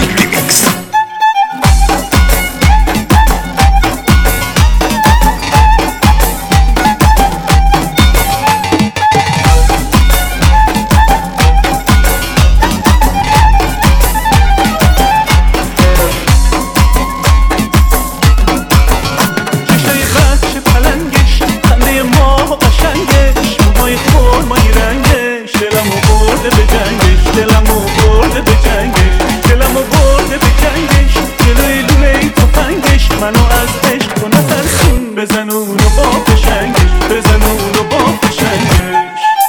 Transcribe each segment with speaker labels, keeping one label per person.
Speaker 1: Remix.
Speaker 2: منو از عشق تو نترسون بزن اونو با فشنگش بزن اونو با فشنگش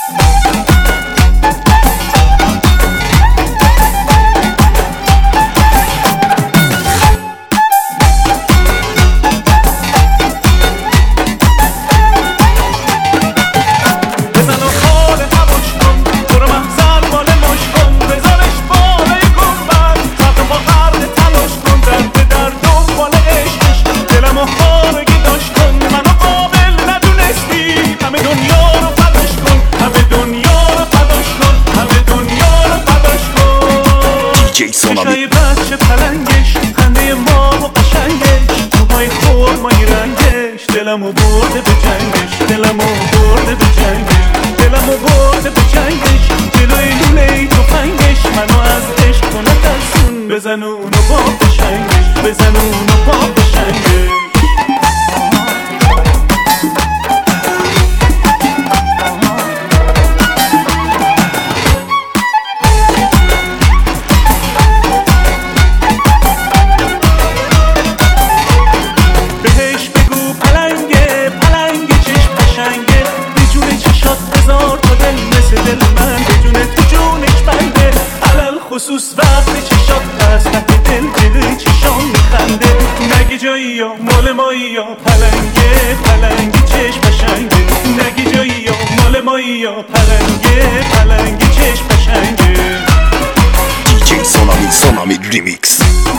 Speaker 2: بزن و خال هواش کن برو محضر مال ماش کن بزنش بالای گنبد حق با حرق تلاش کن درد در دنبال عشقش دلم و خارگی داشت کن منو قابل ندونستی همه دنیا رو فداش کن همه دنیا رو فداش کن همه دنیا رو فداش کن
Speaker 1: DJ Sonami.
Speaker 2: چشای بچه پلنگش خنده ما و قشنگش موهای خرمایی رنگش دلمو برده به جنگش دلمو برده به جنگش دلمو برده به جنگش جلوی لوله تفنگش منو از عشق تو نترسون بزن اونو با فشنگش بزن اونو با فشنگش بهش بگو پلنگه پلنگه چشم قشنگه بجونه چشات هزار تا دل مثل دل من بجونه تو جونش بنده علل خصوص وقت چشات هست ته دل جلوی چشام میخنده نگی جایی یا مال مایی یا پلنگه پلنگه چشم قشنگه نگی جایی یا مال مایی یا پلنگه پلنگه چشم قشنگه
Speaker 1: DJ Sonami Remix.